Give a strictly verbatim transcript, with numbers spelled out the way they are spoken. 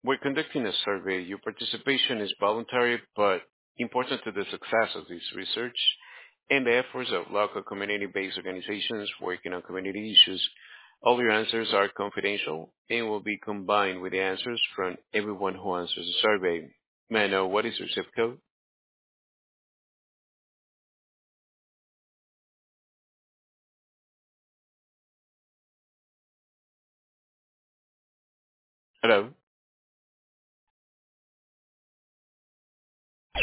We're conducting a survey. Your participation is voluntary but important to the success of this research and the efforts of local community-based organizations working on community issues. All your answers are confidential and will be combined with the answers from everyone who answers the survey. May I know what is your zip code? Hello?